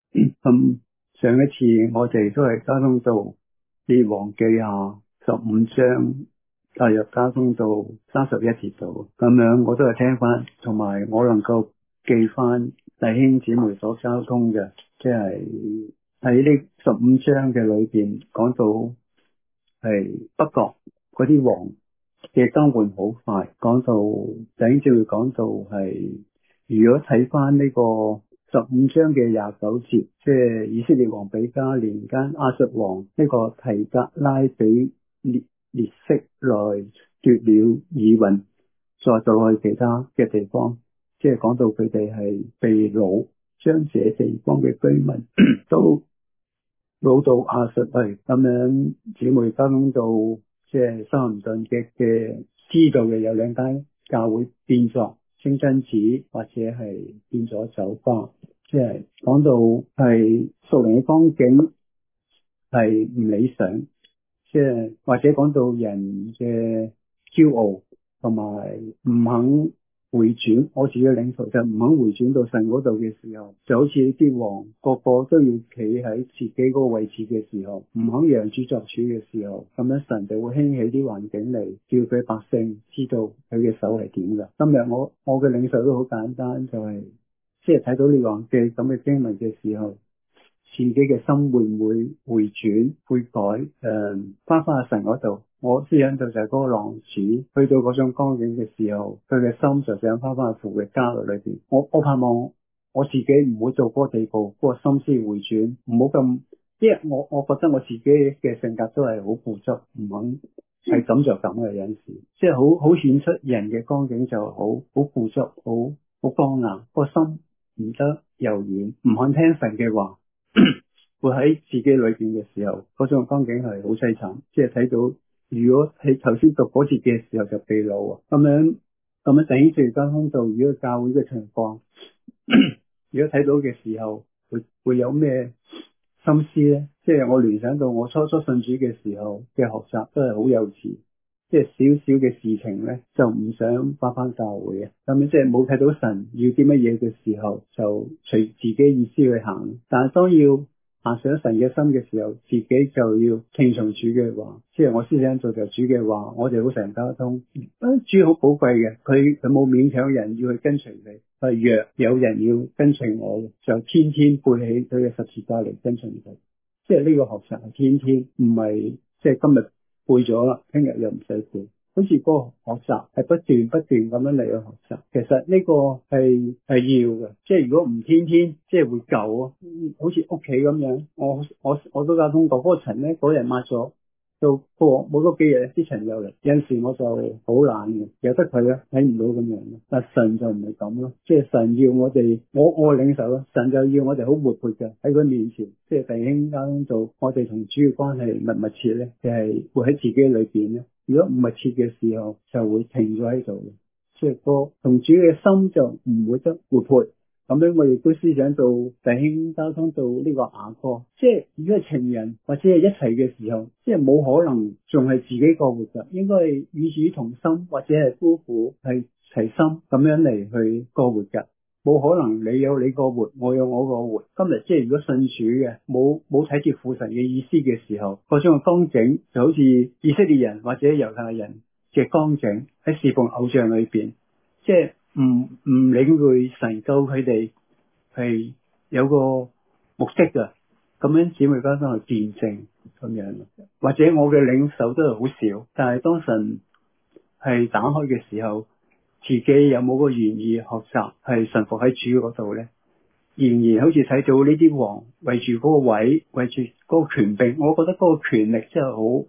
咁上一次我哋都係交通到列王記下15章，大約交通到31節度，咁樣我都係聽翻，同埋我能夠記翻弟兄姊妹所交通嘅，即係喺呢15章嘅裏邊講到係北國嗰啲王嘅更換好快，講到弟兄姊妹講到係，如果睇翻呢個15章嘅29節，即係以色列王比加年間，亞述王呢個提格拉比列色來奪了以雲，再到去其他嘅地方，即係講到佢哋係被擄，將這地方嘅居民都擄到亞述去。咁樣姊妹交通到即係修咸頓嘅知道嘅有兩間教會變作清真寺，或者係變咗酒吧，即係講到係屬靈嘅光景係唔理想，即係或者講到人嘅驕傲同埋唔肯回轉，我自己嘅領受就唔肯回轉到神嗰度嘅時候，就好似啲王個個都要企喺自己嗰個位置嘅時候，唔肯讓主作主嘅時候，咁樣神就會興起啲環境嚟，叫佢百姓知道佢嘅手係點噶。今日我嘅領受都好簡單，就係即係睇到列王記咁嘅經文嘅時候，自己嘅心會唔會回轉悔改，翻神嗰度。我思想到就係嗰個浪子去到嗰種光景嘅時候，佢嘅心就想翻去父嘅家裏邊。我盼望我自己唔會做嗰個地步，嗰個心思回轉，唔好咁，因為我覺得我自己嘅性格都係好固執，唔肯係咁就咁嘅，有陣時即係好顯出人嘅光景就好固執，好剛硬，個心唔得柔軟，唔肯聽神嘅話。會喺自己裏邊嘅時候，嗰種光景係好淒慘，即係睇到如果喺頭先讀嗰節嘅時候就被擄啊，咁樣弟兄姊妹交通到如果教會嘅情況，如果睇到嘅時候會有咩心思呢？即係我聯想到我初信主嘅時候嘅學習都係好幼稚，即係少少嘅事情呢，就唔想翻教會嘅，咁樣即係冇睇到神要啲乜嘢嘅時候就隨自己意思去行，但係當要行上神嘅心嘅時候，自己就要聽從主嘅話，即係我思想做就主嘅話，我哋好神交通。主好寶貴嘅，佢冇勉強人要去跟隨你，係若有人要跟隨我，就天天背起佢嘅十字架嚟跟隨佢。即係呢個學習係天天，唔係即係今日背咗啦，聽日又唔使背。好似嗰個學習係不斷咁樣嚟去學習，其實呢個係要嘅，即係如果唔天天即係會舊啊，好似屋企咁樣，我都交通過嗰個塵咧，嗰日抹咗，到過冇多幾日啲塵又嚟，有陣時我就好懶嘅，由得佢啊，睇唔到咁樣，但神就唔係咁咯，即係神要我哋，我領受咯，神就要我哋好活潑嘅喺佢面前，即係弟兄交通到我哋同主嘅關係密切咧，就係活喺自己裏邊咧。如果唔密切嘅時候，就會停咗喺度嘅，即係個同主嘅心就唔會得活潑。咁樣我亦都思想到弟兄交通到呢個雅歌，即係如果係情人或者係一齊嘅時候，即係冇可能仲係自己過活㗎，應該係與主同心或者係夫婦係齊心咁樣嚟去過活㗎。冇可能你有你個活，我有我個活。今日即係如果信主嘅，冇睇住父神嘅意思嘅時候，嗰種嘅光景就好似以色列人或者猶太人嘅光景喺侍奉偶像裏邊，即係唔領會神救佢哋係有個目的㗎。咁樣姊妹交通係見證咁樣，或者我嘅領受都係好少，但係當神係打開嘅時候，自己有冇個願意學習係順服喺主嗰度呢？仍然好似睇到呢啲王為住嗰個位，為住嗰個權柄，我覺得嗰個權力真係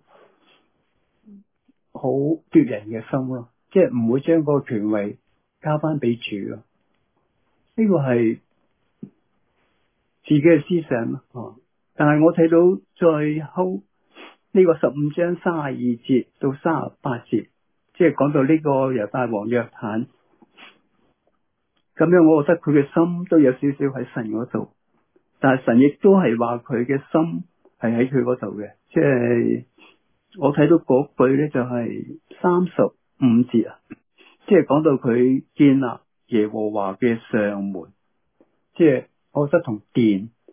好奪人嘅心咯，即係唔會將嗰個權位交翻俾主咯。呢個係自己嘅思想咯。但係我睇到最後呢個15章32節到38節。即係講到呢個猶大王約坦，咁樣我覺得佢嘅心都有少少喺神嗰度，但係神亦都係話佢嘅心係喺佢嗰度嘅。即係我睇到嗰句咧就係35節啊，即係講到佢建立耶和華嘅上門，即係我覺得同殿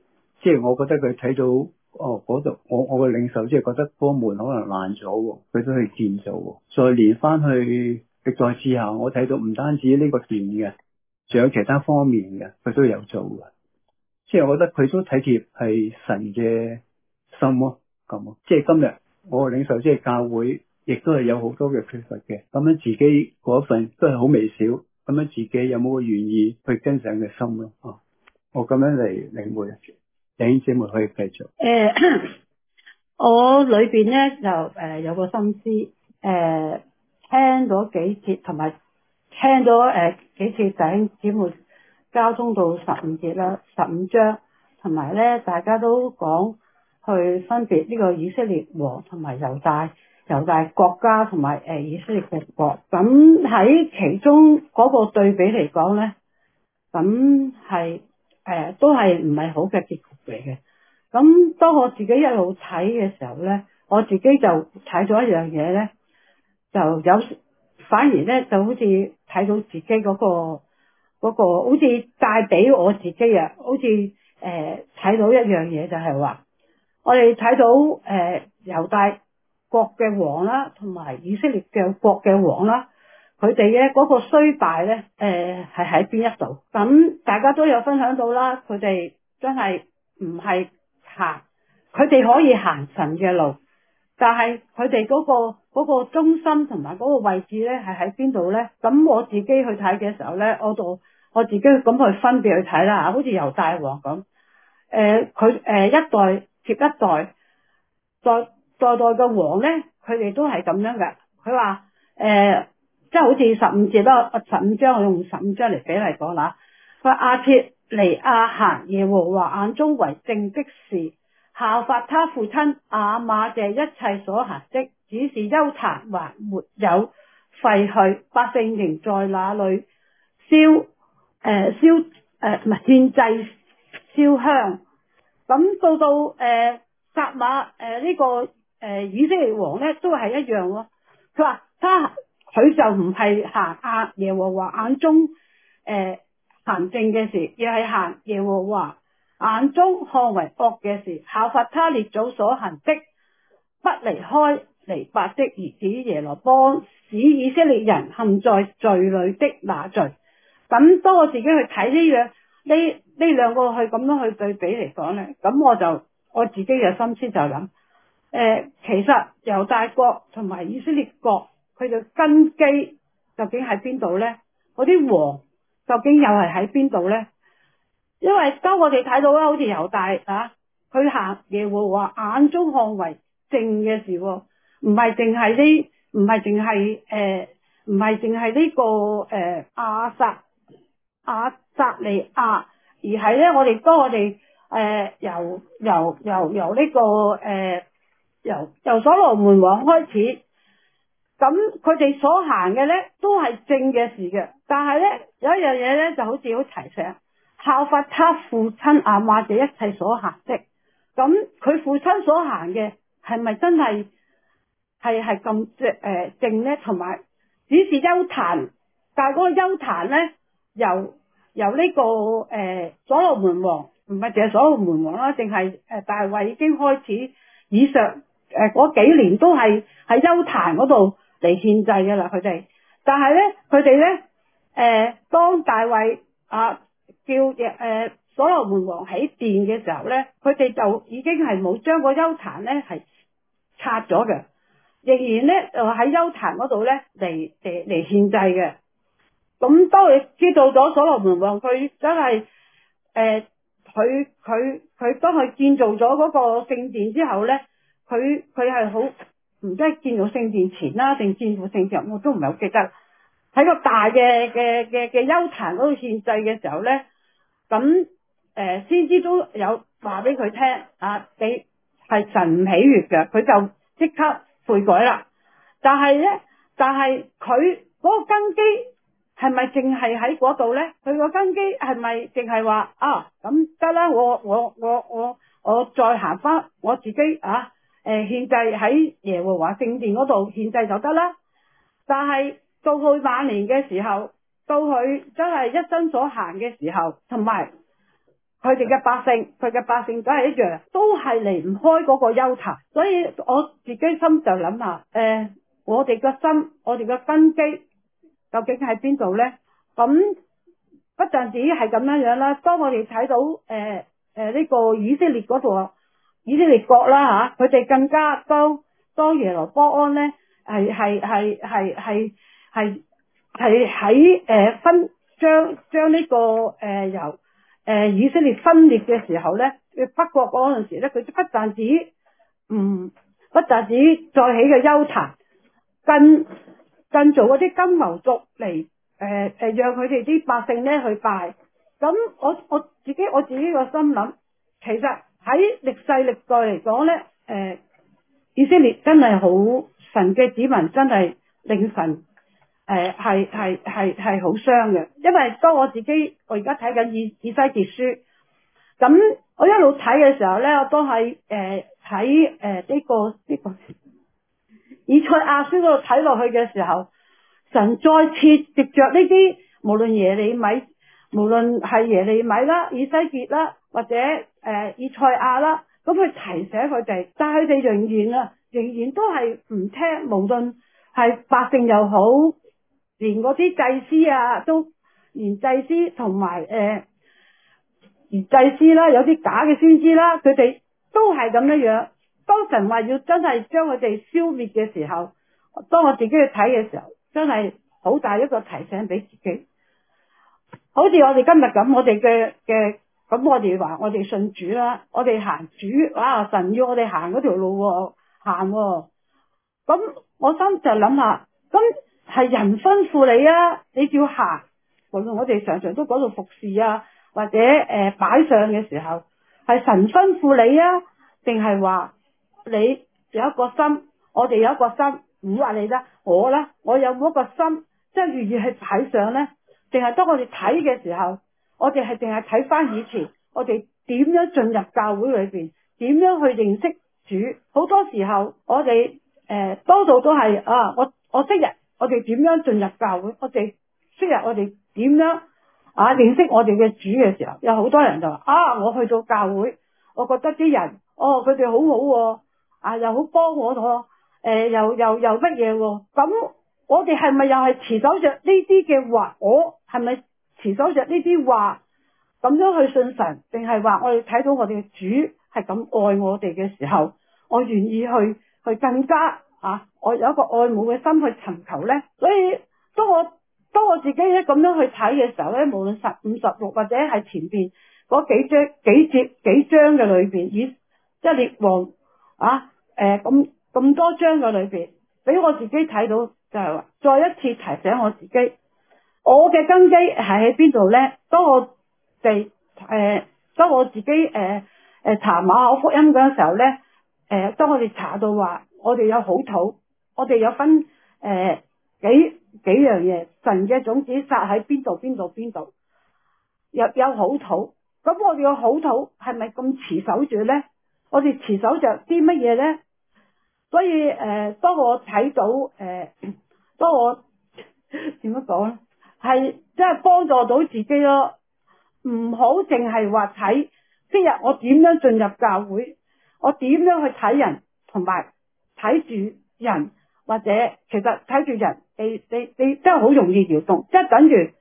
即係我覺得佢睇到嗰度，我個領袖即係覺得嗰門可能爛咗喎，佢都去建造喎。再連翻去歷代志下，我睇到唔單止呢個殿嘅，仲有其他方面嘅，佢都有做嘅。即係我覺得佢都體貼係神嘅心咯，咁即係今日我個領袖即係教會，亦都係有好多嘅缺乏嘅。咁樣自己嗰份都係好微小，咁樣自己有冇個願意去跟上嘅心咯？我咁樣嚟領會，弟兄姊妹可以繼續。 我裏邊咧就有個心思，聽咗幾節，同埋聽咗幾次弟兄姊妹交通到15節啦，15章，同埋咧大家都講去分別呢個以色列王同埋猶大國家同埋以色列嘅國。咁喺其中嗰個對比嚟講咧，咁係都係唔係好嘅結局嚟嘅。咁當我自己一路睇嘅時候咧，我自己就睇咗一樣嘢咧，就有反而咧就好似睇到自己嗰個好似帶俾我自己啊，好似睇到一樣嘢，就係話我哋睇到猶大國嘅王啦，同埋以色列嘅國嘅王啦，佢哋嘅嗰個衰敗咧係喺邊一度？咁大家都有分享到啦，佢哋真係唔係行，佢哋可以行神嘅路，但係佢哋嗰個中心同埋嗰個位置咧係喺邊度咧？咁我自己去睇嘅時候咧，我自己咁去分別去睇啦，好似猶大王咁，佢一代接一代，代嘅王咧，佢哋都係咁樣嘅。佢話即係好似15節啦，15章我用15章嚟比例講啦。佢話亞設尼亞行耶和華眼中為正的事，效法他父親亞瑪謝一切所行的，只是邱壇還沒有廢去，百姓仍在那裏獻祭燒香。咁到撒馬呢個以色列王咧都係一樣喎。佢話佢就唔係行耶和華眼中行正嘅事，而係行耶和華眼中看為惡嘅事，效法他列祖所行的，不離開尼八的兒子耶羅波，使以色列人陷在罪裏的那罪。咁當我自己去睇呢兩個去咁樣去對比嚟講咧，咁我自己嘅心思就諗，其實猶大國同埋以色列國佢嘅根基究竟喺邊度咧？嗰啲王究竟又係喺邊度咧？因為當我哋睇到啦，好似猶大佢行耶和華眼中看為正嘅事，唔係淨係呢個亞撒利亞，而係咧當我哋由所羅門王開始，咁佢哋所行嘅咧都係正嘅事嘅，但係咧有一樣嘢咧就好似好提醒，效法他父親亞瑪謝一切所行的。咁佢父親所行嘅係咪真係咁正咧？同埋只是邱壇，但係嗰個邱壇咧由呢個所羅門王，唔係淨係所羅門王啦，淨係大衛已經開始以上嗰幾年都係喺邱壇嗰度嚟獻祭嘅啦，佢哋。但係咧佢哋咧當大衛叫所羅門王起殿嘅時候咧，佢哋就已經係冇將個邱壇咧係拆咗嘅，仍然咧就喺邱壇嗰度咧嚟獻祭嘅。咁當你知道咗所羅門王佢真係佢當佢建造咗嗰個聖殿之後咧，佢係好唔知係建造聖殿前啦定建造聖殿，我都唔係好記得。喺個大嘅邱壇嗰度獻祭嘅時候咧，咁先知都有話俾佢聽你係神唔喜悅嘅，佢就即刻悔改啦。但係佢嗰個根基係咪淨係喺嗰度咧？佢個根基係咪淨係話咁得啦？我再行翻我自己獻祭喺耶和華聖殿嗰度獻祭就得啦。但係到佢晚年嘅時候，到佢真係一生所行嘅時候，同埋佢哋嘅百姓，佢嘅百姓都係一樣，都係離唔開嗰個邱壇。所以我自己心就諗下，我哋個心，我哋嘅根基究竟喺邊度咧？咁不但止係咁樣樣啦，當我哋睇到呢個以色列嗰度，以色列國啦吓，佢哋更加當耶羅波安咧係喺分將呢個由以色列分裂嘅時候咧，北國嗰陣時咧，佢不但止再起嘅邱壇，更做嗰啲金牛犢嚟讓佢哋啲百姓咧去拜。咁我自己個心諗，其實喺歷世歷代嚟講咧，以色列真係好神嘅子民，真係令神係好傷嘅。因為當我而家睇緊以西結書，咁我一路睇嘅時候咧，我都係睇呢個以賽亞書嗰度睇落去嘅時候，神再次藉着呢啲無論係耶利米啦、以西結啦，或者以賽亞啦，咁去提醒佢哋，但係佢哋仍然都係唔聽，無論係百姓又好，連嗰啲祭司啊，連祭司同埋祭司啦，有啲假嘅先知啦，佢哋都係咁樣。當神話要真係將佢哋消滅嘅時候，當我自己去睇嘅時候，真係好大一個提醒俾自己。好似我哋今日咁，我哋咁我哋話我哋信主啦，我哋行主啊，神要我哋行嗰條路行，咁我心就諗下，咁係人吩咐你啊，你就要行。無論我哋常常都講到服侍啊，或者擺上嘅時候，係神吩咐你啊，定係話你有一個心，我哋有一個心，唔話你啦，我有冇一個心，即係願意去擺上呢？定係當我哋睇嘅時候，我哋係淨係睇翻以前，我哋點樣進入教會裏邊，點樣去認識主？好多時候我哋多數都係我昔日我哋點樣進入教會，我哋昔日我哋點樣認識我哋嘅主嘅時候，有好多人就話我去到教會，我覺得啲人佢哋好好又好幫我又乜嘢喎？咁我哋係咪又係持守着呢啲嘅話？我係咪持守着呢啲話咁樣去信神？定係話我哋睇到我哋嘅主係咁愛我哋嘅時候，我願意去更加我有一個愛慕嘅心去尋求呢？所以當我自己咁樣去睇嘅時候呢，無論15、16或者係前邊嗰幾章嘅裏邊，即係列王咁多章嘅裏邊，俾我自己睇到就係話，再一次提醒我自己，我嘅根基係喺邊度呢？當我自己查馬可福音嗰陣時候呢，當我哋查到話，我哋有好土，我哋有分幾樣嘢，神嘅種子撒喺邊度，有好土。咁我哋嘅好土係咪咁持守住呢？我哋持守着啲乜嘢呢？所以當我睇到當我點樣講呢？係即係幫助到自己咯。唔好淨係話睇今日我點樣進入教會，我點樣去睇人，同埋睇住人，或者其實睇住人，你真係好容易搖動，即係等於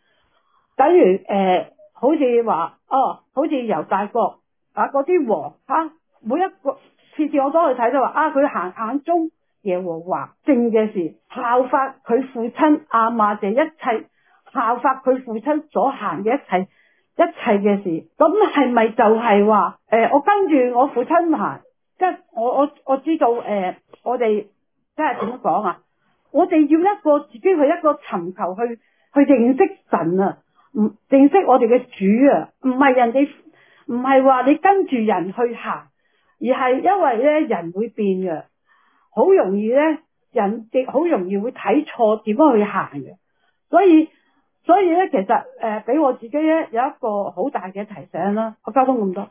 好似話好似猶大國嗰啲王每一個次我都去睇到話佢行眼中耶和華正嘅事，效法佢父親亞瑪謝一切，效法佢父親所行嘅一切嘅事。咁係咪就係話我跟住我父親行？即係我知道我哋即係點講我哋要一個自己去一個尋求去認識神唔認識我哋嘅主唔係話你跟住人去行，而係因為咧人會變嘅，好容易咧人亦好容易會睇錯點樣去行嘅，所以咧其實俾我自己咧有一個好大嘅提醒啦。我交通咁多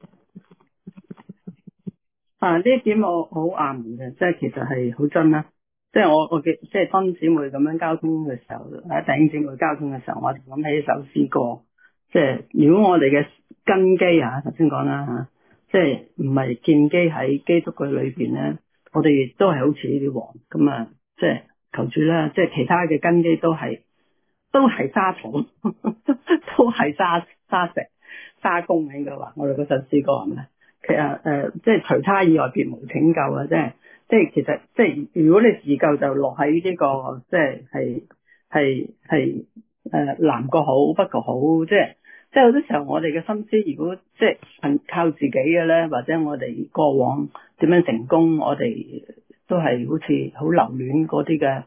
呢啲點我好啱嘅，即係其實係好真啦。即係我嘅，即係當姊妹咁樣交通嘅時候，弟兄姊妹交通嘅時候，我就諗起一首詩歌。即係如果我哋嘅根基啊，頭先講啦嚇，即係唔係建基喺基督嘅裏邊咧，我哋亦都係好似呢啲王咁啊，即係求主啦，即係其他嘅根基都係沙土，都係沙石、沙公應該話，我哋嗰首詩歌係咪？其實即係除他以外別無拯救啊！即係其實即係如果你自救就落喺呢個即係南國好北國好，即係好多時候我哋嘅心思，如果即係靠自己嘅咧，或者我哋過往點樣成功，我哋都係好似好留戀嗰啲嘅，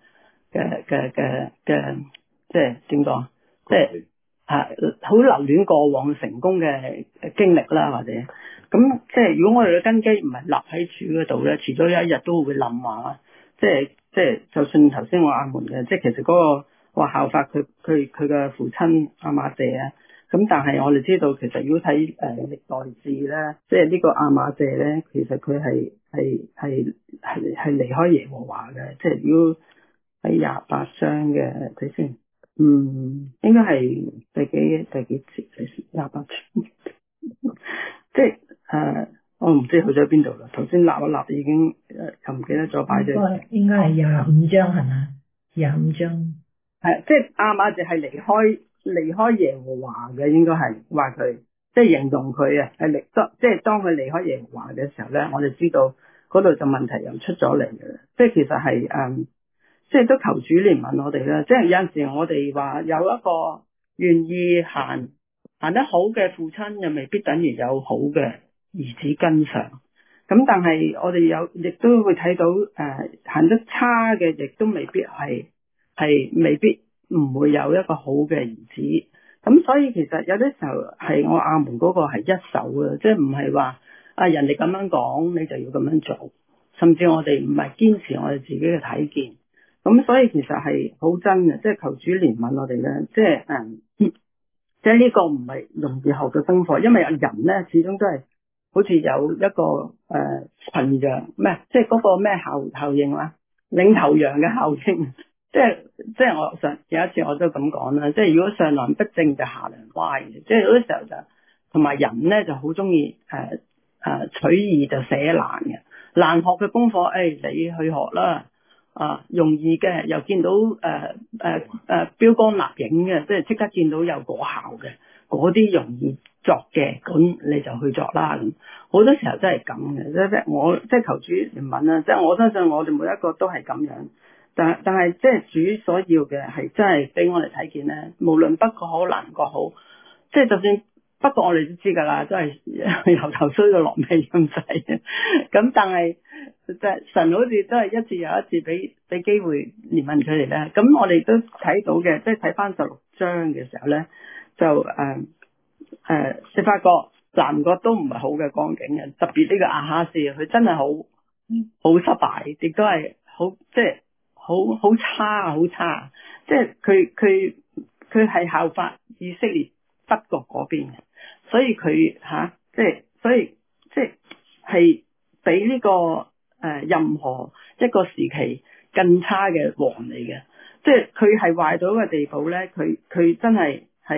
即係點講？即係好留戀過往成功嘅經歷啦，或者咁即係如果我哋嘅根基唔係立喺主嗰度咧，遲早有一日都會冧啊！即係就算頭先我阿門嘅，即係其實嗰個話效法佢嘅父親亞瑪謝啊，咁但係我哋知道其實如果睇歷代志咧，即係呢個亞瑪謝咧，其實佢係離開耶和華嘅，即係如果喺28章嘅睇先。應該係第幾節嚟先？28章，即係我唔知去咗邊度啦。頭先立一立已經又唔記得咗擺咗。 應該係25章係嘛？25章係即係亞瑪謝係離開耶和華嘅，應該係話佢即係形容佢啊係即係當佢離開耶和華嘅時候咧，我哋知道嗰度就問題又出咗嚟嘅，即係其實係即係都求主憐憫我哋啦，即係有陣時我哋話有一個願意行得好嘅父親，又未必等於有好嘅兒子跟上。咁但係我哋亦都會睇到行得差嘅，亦都未必係未必唔會有一個好嘅兒子。咁所以其實有啲時候係我阿門嗰個係一手嘅，即係唔係話人哋咁樣講你就要咁樣做，甚至我哋唔係堅持我哋自己嘅睇見。咁所以其實係好真嘅，即係求主憐憫我哋咧，即係呢個唔係容易學嘅功課，因為有人咧始終都係好似有一個群羊咩，即係嗰個咩效應啦，領頭羊嘅效應，即係我有一次我都咁講啦，即係如果上梁不正就下梁歪嘅，即係有啲時候就同埋人咧就好中意取易就寫難嘅，難學嘅功課，你去學啦。容易嘅又見到標竿立影嘅，即係即刻見到有果效嘅，嗰啲容易作嘅，咁你就去作啦。咁好多時候真係咁嘅，即係我即係求主憐憫啦，即係我相信我哋每一個都係咁樣，但係即係主所要嘅係真係俾我哋睇見咧，無論北國好南國好，即係就算北國我哋都知㗎啦，都係由頭衰到落尾咁滯，咁但係。即係神好似都係一次又一次俾機會憐憫佢哋咧，咁我哋都睇到嘅，即係睇翻16章嘅時候咧，就你發覺南國都唔係好嘅光景嘅，特別呢個亞哈斯，佢真係好失敗，亦都係好即係好差，即係佢係效法以色列北國嗰邊嘅，所以佢即係比呢個。任何一個時期更差嘅王嚟嘅，即係佢係壞到一個地步咧，佢真係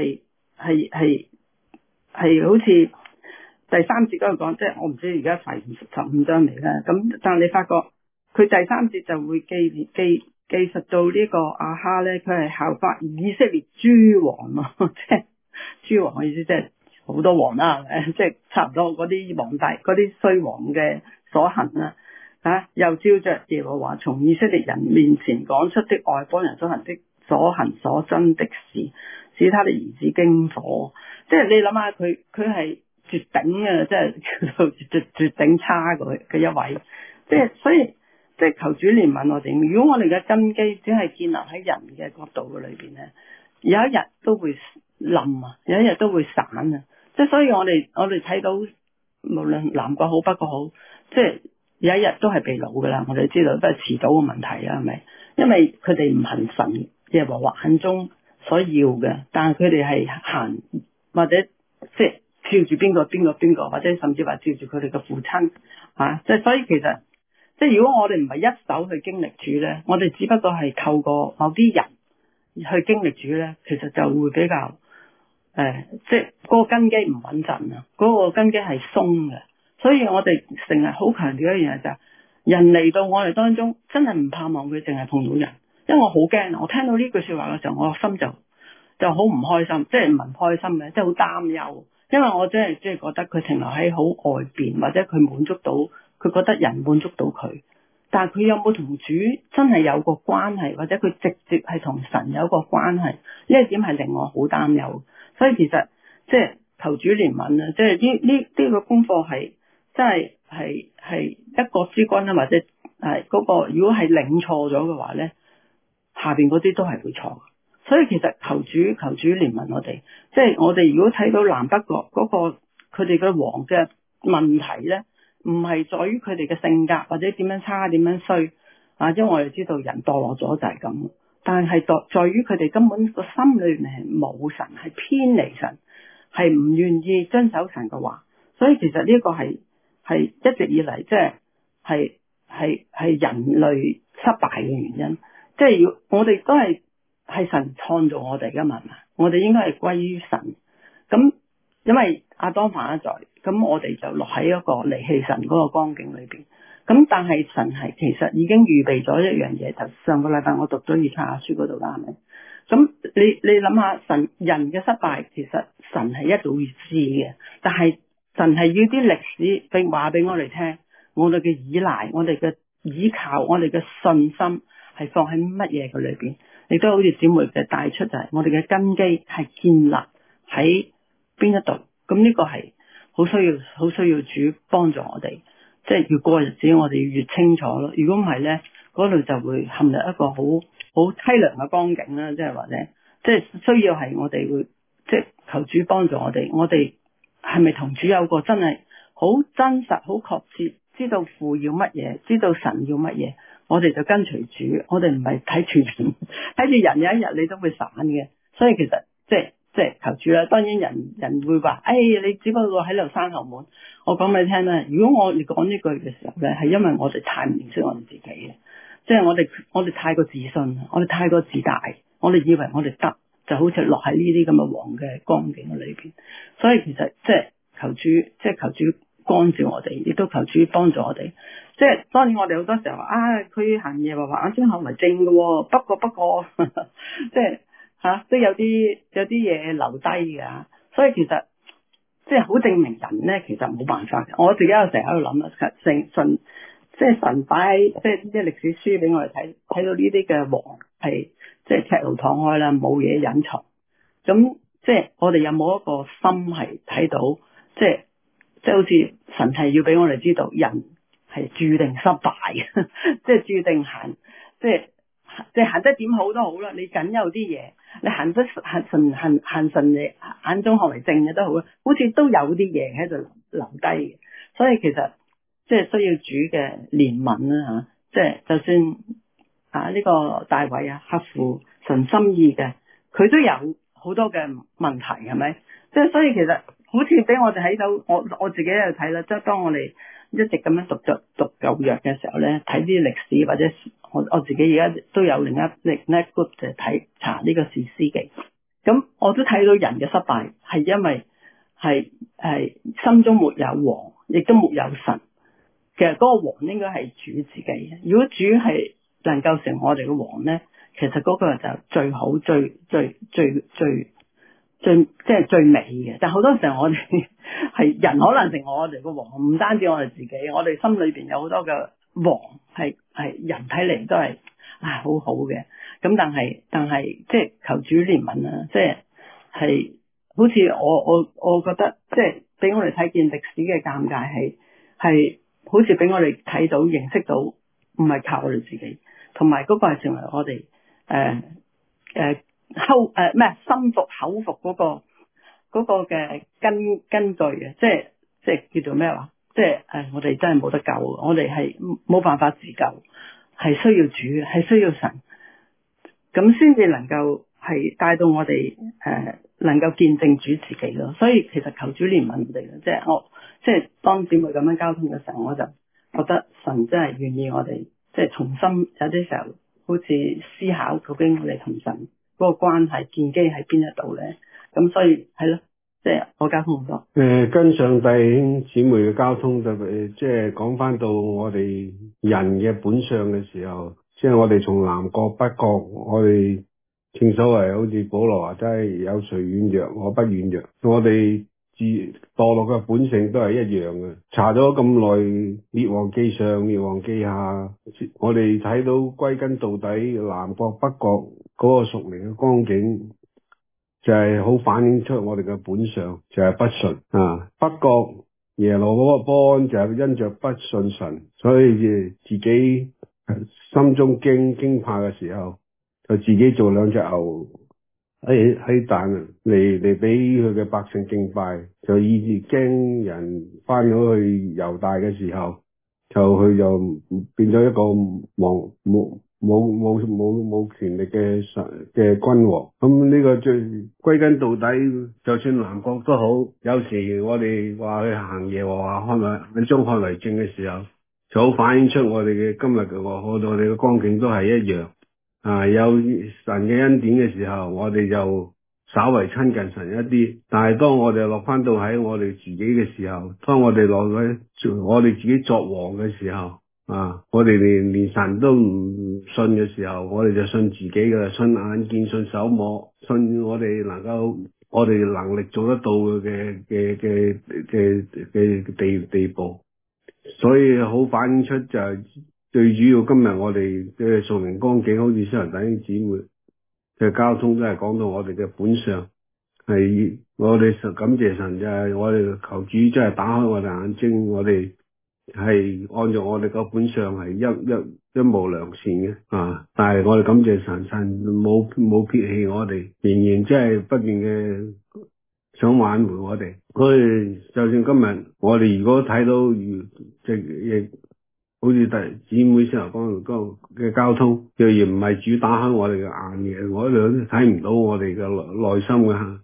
好似第3節嗰度講，即係我唔知而家15章嚟啦。咁但係你發覺佢第3節就會記述到呢個亞哈咧，佢係效法以色列諸王咯，即係諸王嘅意思即係好多王啦，即係差唔多嗰啲皇帝嗰啲衰王嘅所行啦。又照着耶和華從以色列人面前講出的外邦人所行所憎的事，使他的兒子經火。即係你諗下，佢係絕頂嘅，即係叫做絕頂差嘅一位。即係所以，即係求主憐憫我哋。如果我哋嘅根基只係建立喺人嘅角度嘅裏邊咧，有一日都會冧啊，有一日都會散啊。即係所以我哋睇到，無論南國好北國好，即係。有一日都係被擄噶啦，我哋知道都係遲早嘅問題啦，係咪？因為佢哋唔行神耶和華眼中所要嘅，但係佢哋係行或者即係照住邊個，或者甚至話照住佢哋嘅父親即係所以其實即係如果我哋唔係一手去經歷主咧，我哋只不過係透過某啲人去經歷主咧，其實就會比較即係嗰個根基唔穩陣啊，嗰個根基係鬆嘅，所以我哋成日好強調一樣嘢就係，人嚟到我哋當中，真係唔盼望佢淨係碰到人，因為我好驚，我聽到呢句說話嘅時候，我心就好唔開心，即係唔開心嘅，即係好擔憂，因為我真係即係覺得佢停留喺好外邊，或者佢滿足到，佢覺得人滿足到佢，但係佢有冇同主真係有個關係，或者佢直接係同神有個關係，呢一點係令我好擔憂。所以其實即係求主憐憫啊，即係呢個功課係真係一國之君啊，或者係嗰個如果係領錯咗嘅話咧，下邊嗰啲都係會錯。所以其實求主憐憫我哋，即係我哋如果睇到南北國嗰個佢哋嘅王嘅問題咧，唔係在於佢哋嘅性格或者點樣差點樣衰啊，因為我哋知道人墮落咗就係咁，但係在於佢哋根本個心裏面係冇神，係偏離神，係唔願意遵守神嘅話。所以其實呢個係一直以嚟即係人類失敗嘅原因，即係要我哋都係神創造我哋噶嘛，我哋應該係歸於神。咁因為亞當犯咗罪，咁我哋就落喺一個離棄神嗰個光景裏邊。咁但係神係其實已經預備咗一樣嘢，就上個禮拜我讀咗以賽亞書嗰度啦，係咪？咁你諗下人嘅失敗，其實神係一早預知嘅，但係神係要啲歷史並話俾我哋聽，我哋嘅依賴，我哋嘅依靠，我哋嘅信心係放喺乜嘢嘅裏邊？亦都好似姊妹嘅帶出就係我哋嘅根基係建立喺邊一度？咁呢個係好需要主幫助我哋，即係越過日子我哋要越清楚咯。如果唔係咧，嗰度就會陷入一個好淒涼嘅光景啦。即係或者即係需要係我哋會即係求主幫助我哋。我哋係咪同主有個真係好真實、好確切，知道父要乜嘢，知道神要乜嘢？我哋就跟隨主，我哋唔係睇住人，睇住人有一日你都會散嘅。所以其實即係求主啦。當然人會話，你只不過喺度閂後門。我講俾你聽啦，如果我哋講呢句嘅時候咧，係因為我哋太唔認識我哋自己嘅，即係我哋太過自信，我哋太過自大，我哋以為我哋得，就好似落喺呢啲咁嘅黃嘅光景嘅裏邊。所以其實即係求主光照我哋，亦都求主幫助我哋。即係當然我哋好多時候佢行耶和華眼中看為正嘅，不過即係都有啲嘢留低嘅。所以其實即係好證明人咧，其實冇辦法嘅。我自己有成日喺度諗啊，神即係神擺即係啲歷史書俾我哋睇到呢啲嘅王係即係赤露敞開啦，冇嘢隱藏。咁即係我哋有冇一個心係睇到，即係好似神係要俾我哋知道，人係注定失敗嘅，即係注定行，即係行得點好都好啦。你梗有啲嘢，你行神嘅眼中看為正嘅都好啦，好似都有啲嘢喺度留低嘅。所以其實即係需要主嘅憐憫啦嚇，即係就算呢個大衛合乎神心意嘅，佢都有好多嘅問題，係咪？即係所以其實好似俾我哋睇到，我自己喺度睇啦，即係當我哋一直咁樣讀舊約嘅時候咧，睇啲歷史或者我自己而家都有另一 group 就查呢個士師記，咁我都睇到人嘅失敗係因為係心中沒有王，亦都沒有神。其實嗰個王應該係主自己。如果主係能夠成我哋嘅王咧，其實嗰個就最好、最即係最美嘅。但好多時候我哋係人可能成我哋嘅王，唔單止我哋自己，我哋心裏邊有好多嘅王係人睇嚟都係好好嘅。咁但係即係求主憐憫啦，即係好似我覺得即係俾我哋睇見歷史嘅尷尬係好似俾我哋睇到認識到唔係靠我哋自己，同埋嗰個係成為我哋心服口服嗰個嘅根據嘅，即係叫做咩話？即係我哋真係冇得救，我哋係冇辦法自救，係需要主，係需要神，咁先至能夠係帶到我哋能夠見證主自己咯。所以其實求主憐憫我哋咯，即係當姊妹咁樣交通嘅時候，我就覺得神真係願意我哋即係重新有啲時候好似思考究竟我哋同神嗰個關係建基喺邊一度咧？ 咁所以係咯，即係我交通唔多。 跟上弟兄姊妹嘅交通，特別即係講翻到我哋人嘅本相嘅時候，即係我哋從南國北國，我哋正所謂好似保羅話齋，有誰軟弱，我不軟弱。我哋自墮落嘅本性都係一樣嘅。查咗咁耐列王記上、列王記下，我哋睇到歸根到底南國北國嗰個屬靈嘅光景，就係好反映出我哋嘅本相，就係不信啊。北國耶羅波安就係因着不信神，所以自己心中驚怕嘅時候，就自己做兩隻牛喺蛋嚟俾佢嘅百姓敬拜，就以至驚人翻咗去猶大嘅時候，佢就變咗一個冇權力嘅君王。咁呢個最歸根到底，就算南國都好，有時我哋話去行耶和華喺中看為正嘅時候，就好反映出我哋嘅今日嘅我哋嘅光景都係一樣。有神嘅恩典嘅時候，我哋就稍為親近神一啲。但係當我哋落翻到喺我哋自己嘅時候，當我哋落去我哋自己作王嘅時候，我哋連神都唔信嘅時候，我哋就信自己嘅，信眼見，信手摸，信我哋能力做得到嘅地步。所以好反映出就係最主要，今日我哋嘅屬靈光景，好似新人弟兄姊妹嘅交通，都係講到我哋嘅本相，係我哋感謝神，就係我哋求主真係打開我哋眼睛，我哋係按照我哋個本相係一無良善嘅但係我哋感謝神冇撇棄我哋，仍然真係不斷嘅想挽回我哋。所以就算今日我哋如果睇到亦好似姊妹先頭講嘅交通，若然唔係主打開我哋嘅眼嘅，我哋都睇唔到我哋嘅內心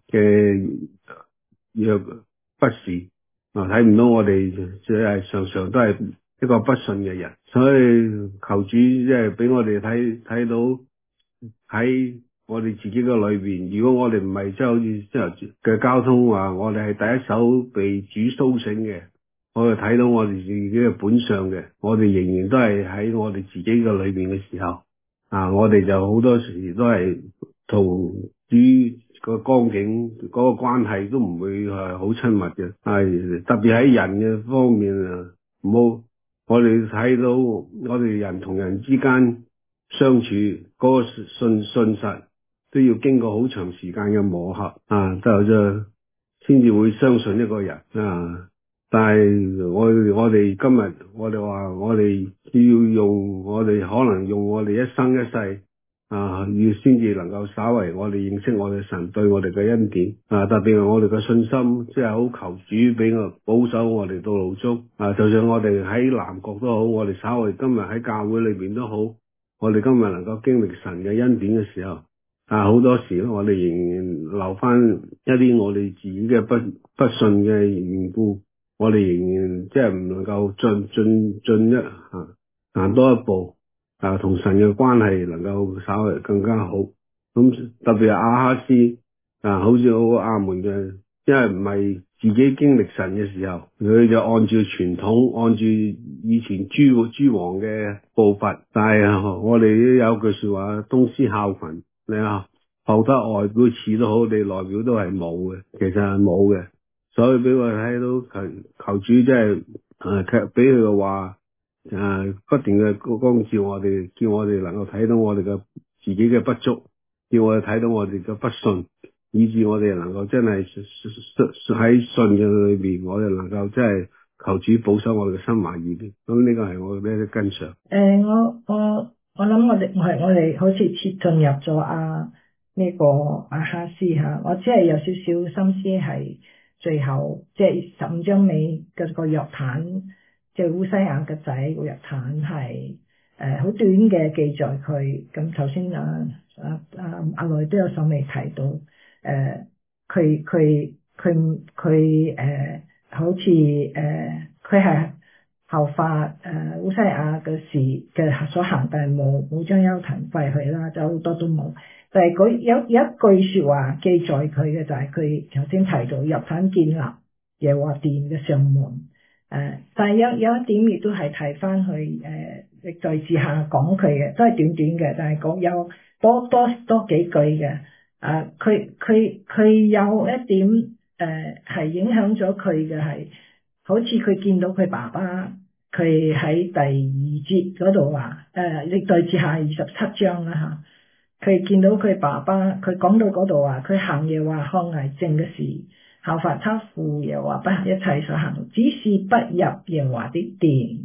嘅不是睇唔到我哋即係常常都係一個不信嘅人。所以求主即係俾我哋睇到喺我哋自己嘅裏邊，如果我哋唔係即係好似即係嘅交通話，我哋係第一手被主甦醒嘅，我哋睇到我哋自己嘅本相嘅，我哋仍然都係喺我哋自己嘅裏邊嘅時候，我哋就好多時都係同主個光景嗰個關係都唔會係好親密嘅，特別喺人嘅方面我哋睇到我哋人同人之間相處嗰個信實都要經過好長時間嘅磨合就先至會相信一個人但係我哋今日我哋話我哋要用我哋可能用我哋一生一世要先至能夠稍為我哋認識我哋神對我哋嘅恩典特別係我哋嘅信心，即係好求主俾我保守我哋道路中就算我哋喺南國都好，我哋稍為今日喺教會裏邊都好，我哋今日能夠經歷神嘅恩典嘅時候好多時我哋仍然留翻一啲我哋自己嘅不信嘅緣故，我哋仍然即係唔能夠進行多一步同神嘅關係能夠稍微更加好。咁特別係亞哈斯好似好亞門嘅，因為唔係自己經歷神嘅時候，佢就按照傳統，按照以前諸王嘅步伐。但係我哋都有句說話，東施效顰，你學得外表似都好，你內表都係冇嘅，其實係冇嘅。所以俾我睇到求主即係俾佢嘅話不斷嘅光照我哋，叫我哋能夠睇到我哋嘅自己嘅不足，叫我哋睇到我哋嘅不信，以致我哋能夠真係喺信嘅裏邊，我哋能夠真係求主保守我哋嘅心懷意念。咁呢個係我嘅跟上。 我諗我哋好似切進入咗呢個亞哈斯我只係有少少心思係最後即係15章尾嘅個約坦，即係烏西雅嘅仔個約坦係好短嘅記載佢。咁頭先阿來都有稍微提到佢好似佢係效法烏西亞嘅事嘅所行，但係冇將邱壇廢去啦，就好多都冇。但係佢有一句說話記載佢嘅就係佢頭先提到約坦建立耶和華殿嘅上門。但係有一點亦都係提翻去歷代志下講佢嘅，都係短短嘅，但係講有多幾句嘅。佢有一點係影響咗佢嘅係，好似佢見到佢爸爸，佢喺第2節嗰度話，歷代志下27章啦吓，佢見到佢爸爸，佢講到嗰度話，佢行耶和華看為正嘅事，效法他父耶和華不一切所行，只是不入耶和華的殿。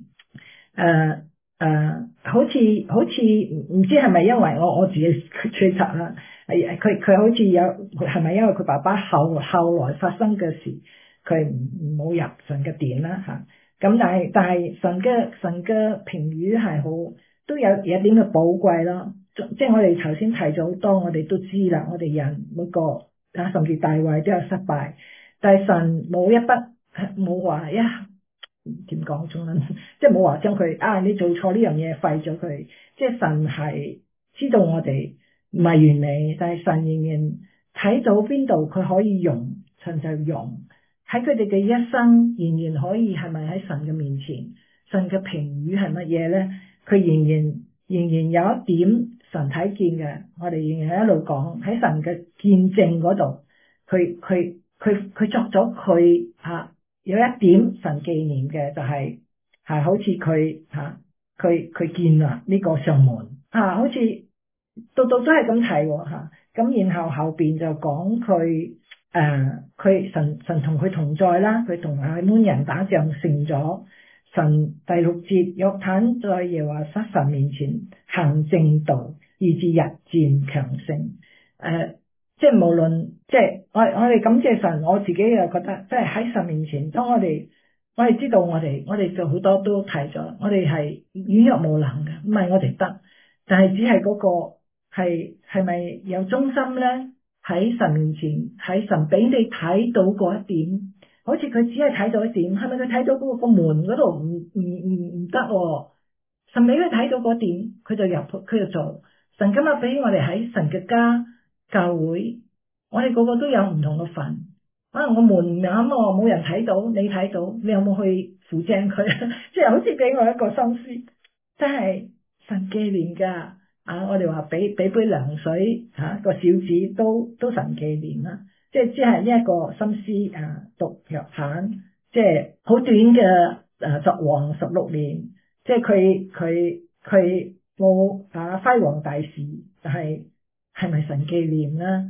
好似唔知係咪因為我自己推測啦，佢好似有係咪因為佢爸爸後來發生嘅事，佢唔冇入神嘅殿啦吓。咁但係神嘅評語係好都有一點嘅寶貴咯。即係我哋頭先提咗好多，我哋都知啦，我哋人每個甚至大衛都有失敗，但係神冇話點講中文，即係冇話將佢你做錯呢樣嘢廢咗佢。即係神係知道我哋唔係完美，但係神仍然睇到邊度佢可以用，神就用喺佢哋嘅一生，仍然可以係咪喺神嘅面前？神嘅評語係乜嘢咧？佢仍然有一點神睇見嘅，我哋仍然係一路講喺神嘅見證嗰度，佢作咗佢有一點神紀念嘅，就係好似佢建立呢個上門好似到都係咁睇咁，然後後邊就講佢神同佢同在啦，佢同亞捫人打仗勝咗。神第6節，約坦在耶和華神面前行正道，以致日漸強盛。即係無論即係我哋感謝神，我自己又覺得即係喺神面前，當我哋知道我哋就好多都提咗，我哋係軟弱無能嘅，唔係我哋得，但係只係嗰個係咪有忠心咧？喺神面前，喺神俾你睇到嗰一點，好似佢只係睇到一點，係咪佢睇到嗰個門嗰度唔得？神俾佢睇到嗰點，佢就入，佢就做。神今日俾我哋喺神嘅家教會，我哋個個都有唔同嘅份。可能我門唔啱，冇人睇到，你睇到，你有冇去扶正佢？即係好似俾我一個心思，真係神紀念噶。我哋話俾杯涼水個小子都神紀念啦。即係呢一個心思讀約坦，即係好短嘅作王16年，即係佢冇輝煌大事，但係咪神紀念呢？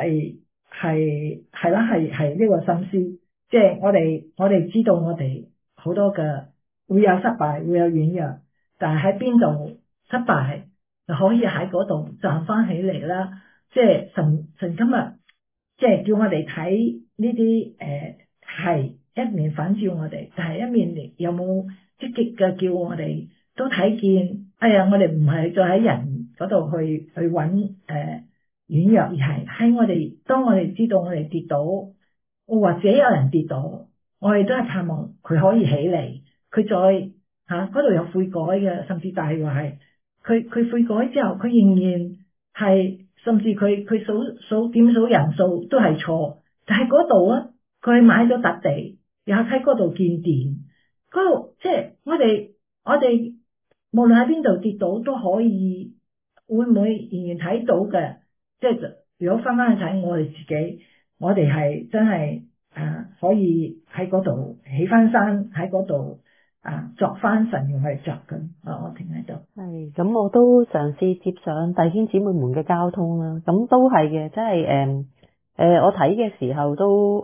係啦，係呢個心思。即係我哋知道我哋好多嘅會有失敗，會有軟弱，但係喺邊度失敗就可以喺嗰度站翻起嚟啦。即係神今日即係叫我哋睇呢啲係一面反照我哋，但係一面有冇積極嘅叫我哋都睇見，我哋唔係再喺人嗰度去揾軟弱，而係喺我哋當我哋知道我哋跌倒，或者有人跌倒，我哋都係盼望佢可以起嚟，佢再嗰度有悔改嘅，甚至大話係佢悔改之後，佢仍然係甚至佢點數人數都係錯，但係嗰度佢買咗笪地，又喺嗰度建殿，嗰度即係我哋無論喺邊度跌倒都可以，會唔會仍然睇到嘅？即係如果翻去睇我哋自己，我哋係真係可以喺嗰度起翻山，喺嗰度作翻神用嚟作嘅。我停喺度。 係咁，我都嘗試接上弟兄姊妹們嘅交通啦。咁都係嘅，即係我睇嘅時候都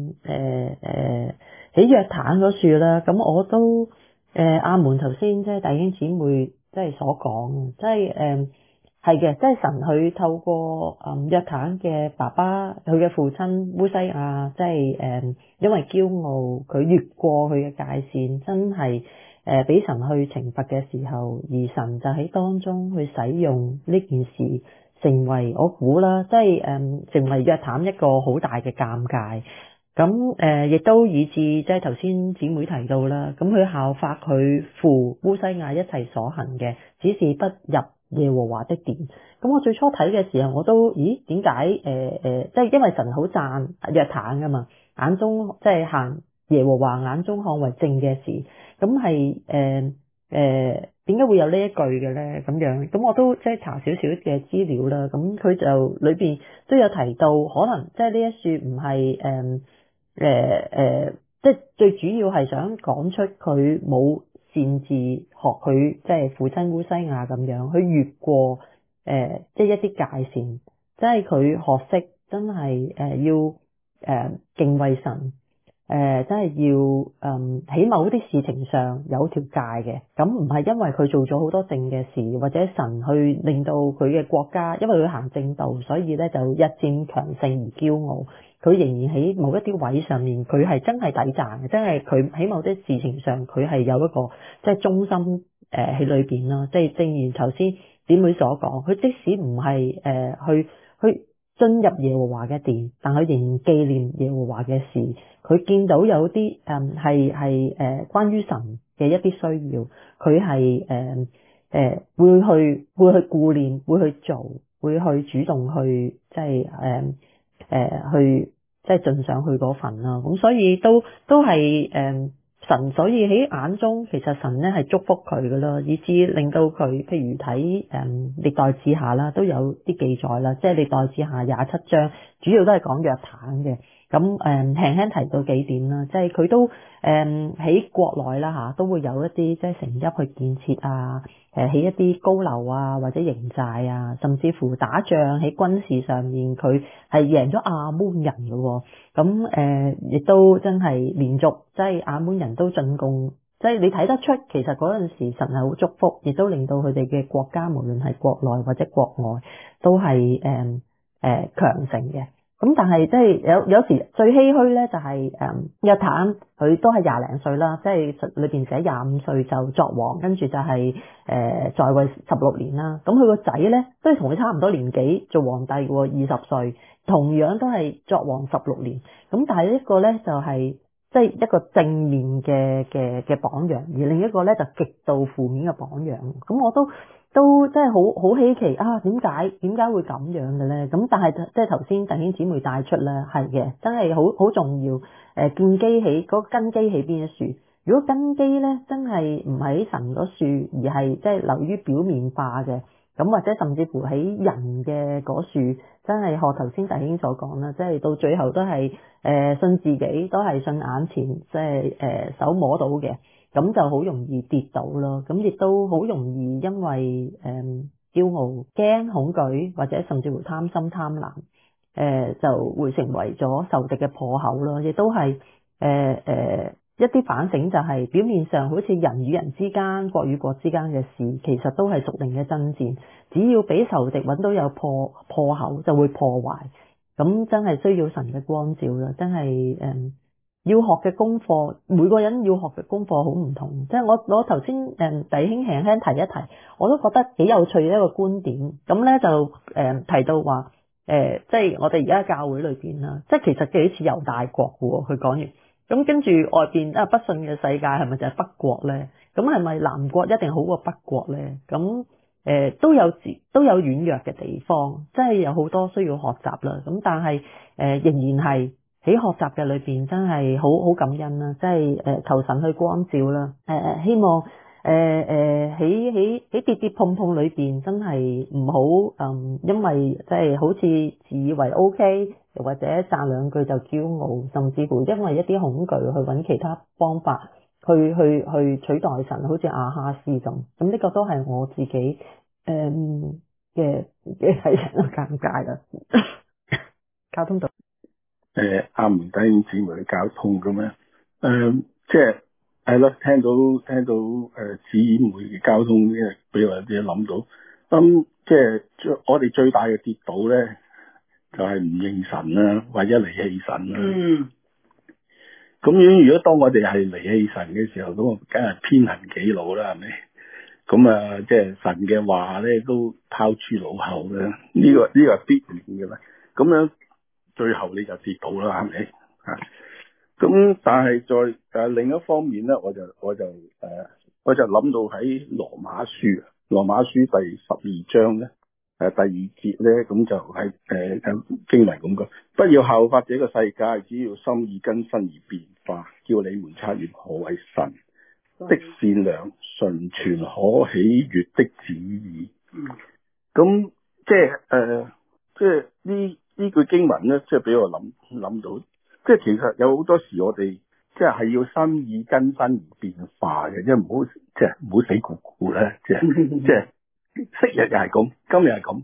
喺約坦嗰處啦。咁我都阿門頭先即係弟兄姊妹即係所講，即係係嘅，即係神佢透過約坦嘅爸爸，佢嘅父親烏西亞，即係因為驕傲，佢越過佢嘅界線，真係俾神去懲罰嘅時候，而神就喺當中去使用呢件事，成為我估啦，即係成為約坦一個好大嘅尷尬。 咁亦都以致即係頭先姊妹提到啦，咁佢效法佢父烏西亞一切所行嘅，只是不入耶和華的殿。咁我最初睇嘅時候，我都點解即係因為神好讚約坦噶嘛，眼中即係行耶和華眼中看為正嘅事，咁係點解會有呢一句嘅咧？咁樣，咁我都即係查少少嘅資料啦。咁佢就裏邊都有提到，可能即係呢一樹唔係即係最主要係想講出佢冇擅自學佢即係父親烏西亞咁樣，去越過即係一啲界線，即係佢學識真係要敬畏神。真係要喺某啲事情上有條界嘅，咁唔係因為佢做咗好多正嘅事，或者神去令到佢嘅國家，因為佢行正道，所以咧就日漸強盛而驕傲。佢仍然喺某一啲位上面，佢係真係抵讚嘅，真係佢喺某啲事情上，佢係有一個即係忠心喺裏邊啦。即係正如頭先姊妹所講，佢即使唔係去進入耶和華嘅殿，但佢仍然紀念耶和華嘅事。佢見到有啲係關於神嘅一啲需要，佢係會去顧念，會去做，會去主動去即係去即係盡上去嗰份啦。咁所以都係神，所以喺眼中其實神咧係祝福佢噶啦，以至令到佢譬如睇歷代志下啦，都有啲記載啦，即係歷代志下27章，主要都係講約坦嘅。咁輕輕提到幾點啦，即係佢都喺國內啦嚇，都會有一啲即係城邑去建設啊，起一啲高樓啊或者營寨啊，甚至乎打仗喺軍事上面佢係贏咗亞捫人嘅喎。咁亦都真係連續即係亞捫人都進貢，即係你睇得出其實嗰陣時神係好祝福，亦都令到佢哋嘅國家無論係國內或者國外都係強盛嘅。咁但係即係有時最唏噓咧就係約坦佢都係20零歲啦，即係裏邊寫25歲就作王，跟住就係在位16年啦。咁佢個仔咧都係同佢差唔多年紀做皇帝嘅喎，20歲，同樣都係作王16年。咁但係呢個咧就係即係一個正面嘅榜樣，而另一個咧就極度負面嘅榜樣。咁我都真係好稀奇啊！點解會咁樣嘅咧？咁但係即係頭先弟兄姊妹帶出咧，係嘅，真係好重要。建基起嗰個根基喺邊一樹？如果根基咧真係唔喺神嗰樹，而係即係流於表面化嘅，咁或者甚至乎喺人嘅嗰樹，真係學頭先弟兄所講啦，即係到最後都係信自己，都係信眼前即係手摸到嘅。咁就好容易跌倒咯，咁亦都好容易因為驕傲、驚、恐懼或者甚至乎貪心、貪婪，就會成為咗仇敵嘅破口咯。亦都係一啲反省，就係表面上好似人與人之間、國與國之間嘅事，其實都係屬靈嘅爭戰。只要俾仇敵揾到有破口，就會破壞。咁真係需要神嘅光照啦，真係要學嘅功課，每個人要學嘅功課好唔同。即係我頭先弟兄輕輕提一提，我都覺得幾有趣嘅一個觀點。咁咧就提到話即係我哋而家教會裏邊啦，即係其實幾似猶大國嘅喎。佢講完，咁跟住外邊不信嘅世界係咪就係北國咧？咁係咪南國一定好過北國咧？咁都有軟弱嘅地方，即係有好多需要學習啦。咁但係仍然係。喺學習嘅裏邊真係好感恩啦，即係求神去光照啦，希望喺跌跌碰碰裏邊真係唔好因為即係好似自以為 OK， 又或者讚兩句就驕傲，甚至乎因為一啲恐懼去揾其他方法去取代神，好似亞哈斯咁。咁呢個都係我自己嘅睇人嘅尷尬啦。交通道。 阿門弟兄姊妹嘅交通咁樣，即係係咯，聽到姊妹嘅交通，俾我哋諗到，即係我哋最大嘅跌倒咧，就係唔認神啦，或者離棄神啦。咁樣如果當我哋係離棄神嘅時候，咁梗係偏行己路啦，係咪？咁啊，即係神嘅話咧，都拋諸腦後啦。呢個係必然嘅啦。咁樣。最後你就跌倒啦，係咪？ 咁但係在另一方面咧，我就諗到喺羅馬書第12章咧，第2節咧，咁就係經文咁講，不要效法這個世界，只要心意更新而變化，叫你們察驗何為神的善良、純全、可喜悅的旨意。咁即係呢句經文咧，即係俾我諗到，即係其實有好多時我哋即係要心意更新而變化嘅，即係唔好死咕咕咧，即係昔日又係咁，今日係咁，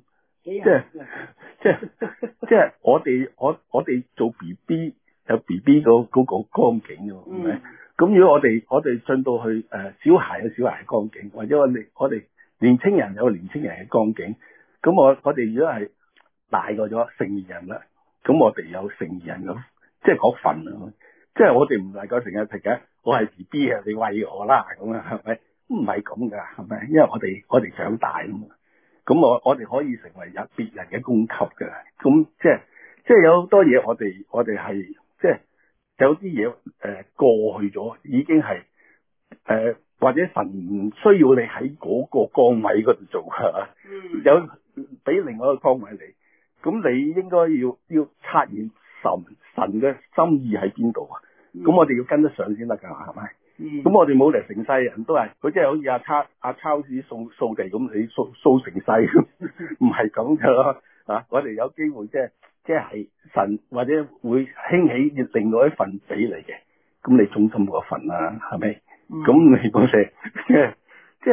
即係我哋做 BB 有 BB 嗰個光景嘅，係咪？咁如果我哋進到去小孩有小孩嘅光景，或者我哋年青人有年青人嘅光景，咁我哋如果係大個咗成年人啦，咁我哋有成年人咁，即係嗰份啊，即係我哋唔能夠成日提嘅，我係 BB 啊，你餵我啦，咁樣係咪？唔係咁噶，係咪？因為我哋長大啊嘛，咁我哋可以成為別人嘅供給嘅，咁即係有好多嘢我哋係即係有啲嘢過去咗，已經係或者神唔需要你喺嗰個崗位嗰度做啊，有俾另外一個崗位你。咁你應該要察驗神嘅心意喺邊度啊？咁我哋要跟得上先得㗎，係咪？咁我哋冇嚟成世人都係，佢即係好似阿超子掃地咁，你掃成世，唔係咁㗎咯。我哋有機會即係神或者會興起另外一份俾你嘅，咁你忠心嗰份啦，係咪？咁你嗰時即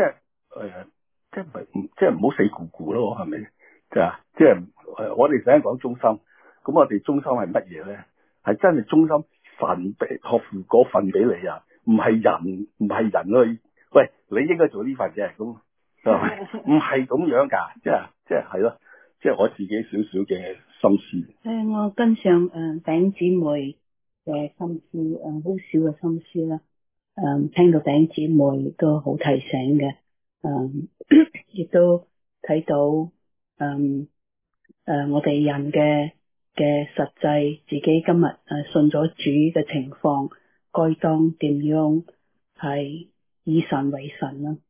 係唔好死咕咕咯，係咪？即係我哋想講忠心，咁我哋忠心係乜嘢咧？係真係忠心神俾託付嗰份俾你啊，唔係人去，喂，你應該做呢份嘅，咁係咪？唔係咁樣㗎，即係咯，即係我自己少少嘅心思。 我跟上弟兄姊妹嘅心思，好少嘅心思啦。聽到弟兄姊妹都好提醒嘅，亦都睇到我哋人嘅實際，自己今日信咗主嘅情況，該當點樣係以神為神啦。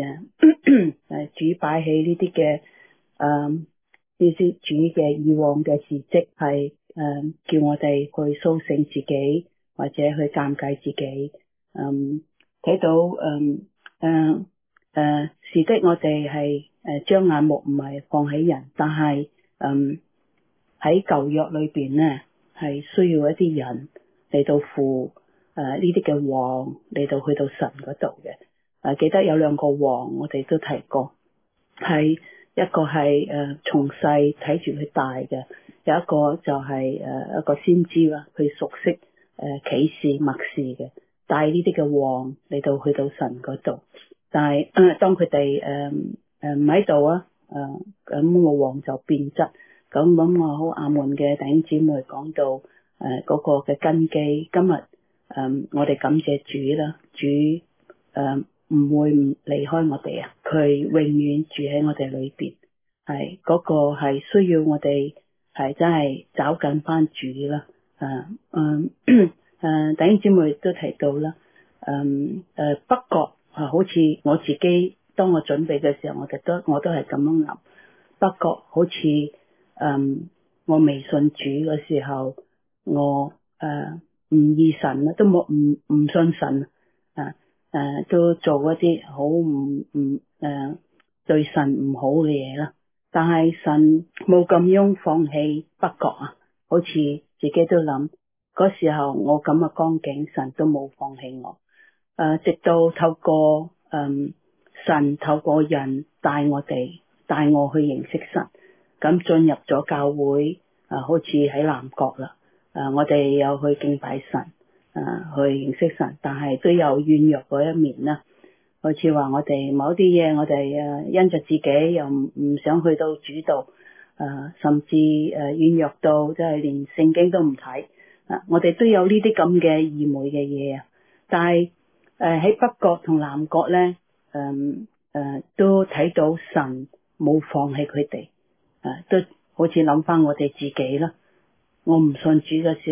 主擺起呢啲嘅呢啲主嘅以往嘅事蹟，係叫我哋去蘇醒自己，或者去鑒戒自己。睇到是的，我哋係將眼目唔係放喺人，但係喺舊約裏邊呢，係需要一啲人嚟到扶呢啲嘅王嚟到去到神嗰度嘅。記得有兩個王，我哋都提過，係一個係從細睇住佢大嘅，有一個就係一個先知啦，佢熟悉啟示默示嘅，帶呢啲嘅王嚟到去到神嗰度。但係當佢哋唔喺度啊，咁個王就變質。咁我好阿門嘅弟兄姊妹講到嗰個嘅根基。今日我哋感謝主啦，主唔會唔離開我哋啊，佢永遠住喺我哋裏邊。係嗰個係需要我哋係真係找緊翻主啦。弟兄姊妹都提到啦，北國好似我自己當我準備嘅時候，我都係咁樣諗。北國好似我未信主嘅時候，我唔依神啦，都冇唔信神都做一啲好唔對神唔好嘅嘢啦。但係神冇咁樣放棄北國啊，好似自己都諗嗰時候我咁嘅光景，神都冇放棄我。直到透過神透過人帶我去認識神，咁進入咗教會好似喺南國啦。我哋有去敬拜神，去認識神，但係都有軟弱嗰一面啦。好似話我哋某啲嘢，我哋因着自己又唔想去到主道，甚至軟弱到即係連聖經都唔睇。我哋都有呢啲咁嘅愚昧嘅嘢啊。但係喺北國同南國咧，都睇到神冇放棄佢哋，都好似諗翻我哋自己啦。我唔信主嘅時候，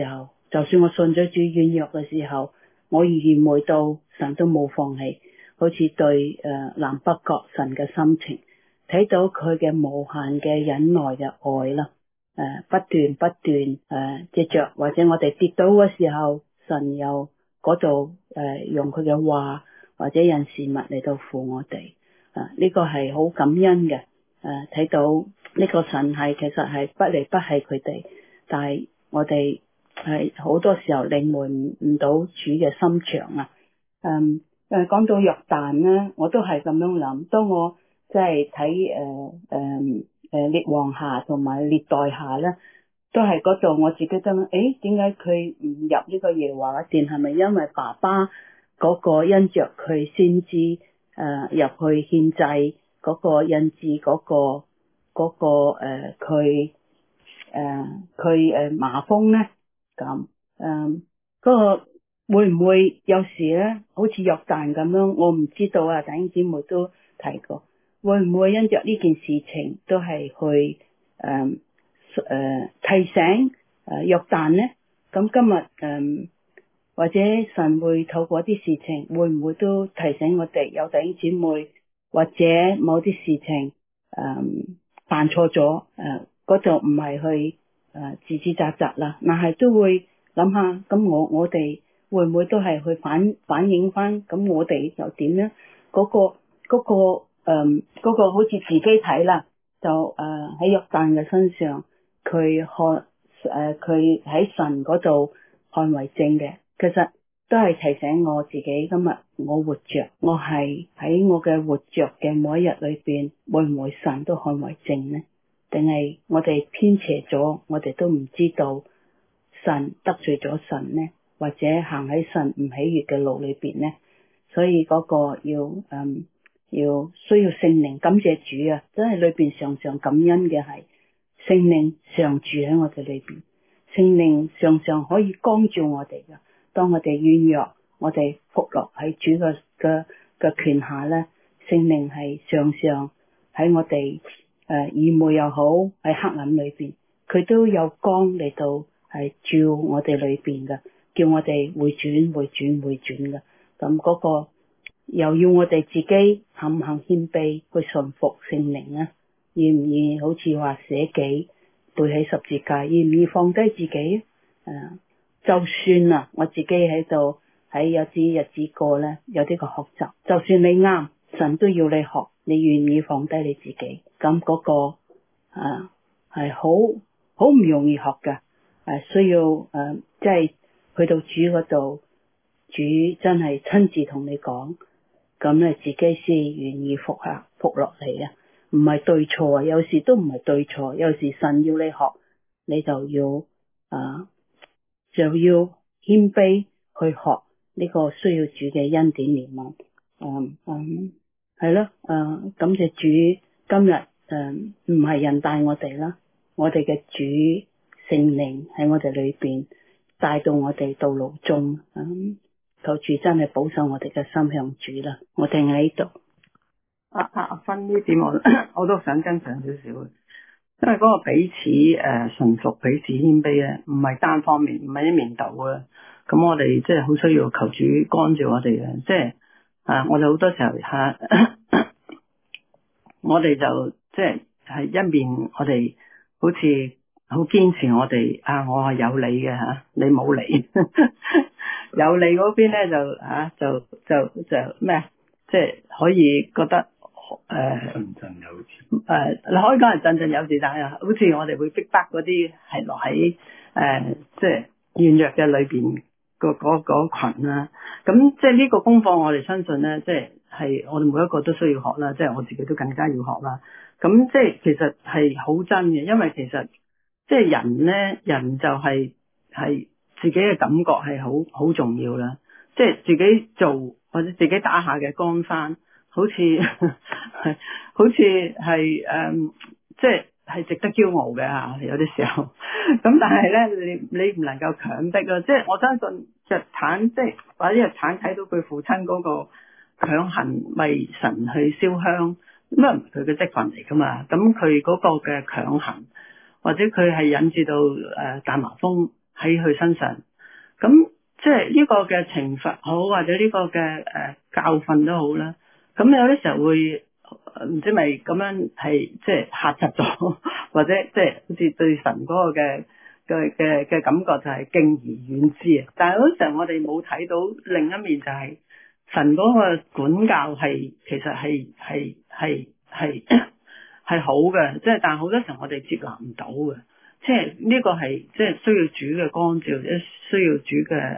就算我信咗主軟弱嘅時候，我愚昧到神都冇放棄，好似對南北國神嘅心情，睇到佢嘅無限嘅忍耐嘅愛啦，不斷藉着或者我哋跌倒嘅時候，神又嗰度用佢嘅話或者人事物嚟到扶我哋，呢個係好感恩嘅，睇到呢個神係其實係不離不棄佢哋，但係我哋係好多時候領會唔到主嘅心腸啊。講到約旦咧，我都係咁樣諗。當我即係睇列王下同埋列代下咧，都係嗰度我自己都諗，點解佢唔入呢個耶和華嘅殿？係咪因為爸爸嗰個因着佢先知入去獻祭嗰個印字嗰個佢麻風咧？咁嗰個會唔會有時咧，好似約旦咁樣？我唔知道啊，弟兄姊妹都提過，會唔會因着呢件事情都係去提醒約旦咧？咁今日或者神會透過啲事情，會唔會都提醒我哋有弟兄姊妹或者某啲事情犯錯咗，嗰度唔係去自責啦，但係都會諗下，咁我哋會唔會都係去反映翻？咁我哋又點咧？嗰個好似自己睇啦，就喺約旦嘅身上，佢佢喺神嗰度看為正嘅，其實都係提醒我自己，今日我活着，我係喺我嘅活着嘅每一日裏邊，會唔會神都看為正呢？定係我哋偏斜咗，我哋都唔知道神得罪咗神呢？或者行喺神唔喜悅嘅路裏邊呢？所以嗰個要需要聖靈，感謝主啊！真係裏邊常常感恩嘅係聖靈常住喺我哋裏邊，聖靈常常可以光照我哋噶。當我哋軟弱，我哋服落喺主嘅權下咧，聖靈係常常喺我哋愚昧又好，喺黑暗裏邊，佢都有光嚟到係照我哋裏邊嘅，叫我哋回轉嘅。咁嗰個又要我哋自己肯唔肯謙卑去順服聖靈啊？願唔願意好似話捨己背起十字架，願唔願意放低自己？就算啊，我自己喺度喺有啲日子過咧，有啲個學習，就算你啱，神都要你學，你願意放低你自己？咁嗰個係好唔容易學㗎，需要即係去到主嗰度，主真係親自同你講，咁咧自己先願意服落嚟啊！唔係對錯啊，有時都唔係對錯，有時神要你學，你就要謙卑去學呢個需要主嘅恩典憐憫。係咯，感謝主今日唔係人帶我哋啦，我哋嘅主聖靈喺我哋裏邊帶到我哋道路中，求主真係保守我哋嘅心向主啦。我哋喺呢度。 阿芬呢點我都想跟上少少，因為嗰個彼此順服、彼此謙卑咧，唔係單方面，唔係一面倒嘅。咁我哋即係好需要求主干照我哋嘅，即係我哋好多時候我哋就即係一面，我哋好似好堅持我哋我係有理嘅你冇理，有理嗰邊咧就咩即係可以覺得振振有詞， 你可以講係振振有詞，但係好似我哋會逼迫嗰啲係落喺即係軟弱嘅裏邊嗰群啦。咁即係呢個功課，我哋相信咧，即係我哋每一個都需要學啦，即係我自己都更加要學啦。咁即係其實係好真嘅，因為其實即係人就係自己嘅感覺係好重要啦。即係自己做或者自己打下嘅江山，好似係即係值得驕傲嘅有啲時候。咁但係咧，你唔能夠強迫咯。即係我相信日產，即係或者日產睇到佢父親嗰個強行為神去燒香，咁啊唔係佢嘅職份嚟噶嘛。咁佢嗰個嘅強行，或者佢係引致到大麻風喺佢身上， 咁即係呢個嘅懲罰好，或者呢個嘅教訓都好啦。咁有啲時候會唔知咪咁樣係即係嚇窒咗，或者即係好似對神嗰個嘅感覺就係敬而遠之啊。但係嗰時候我哋冇睇到另一面，就係神嗰個管教係其實係好嘅，即係但係好多時候我哋接納唔到嘅。即係呢個係即係需要主嘅光照，需要主嘅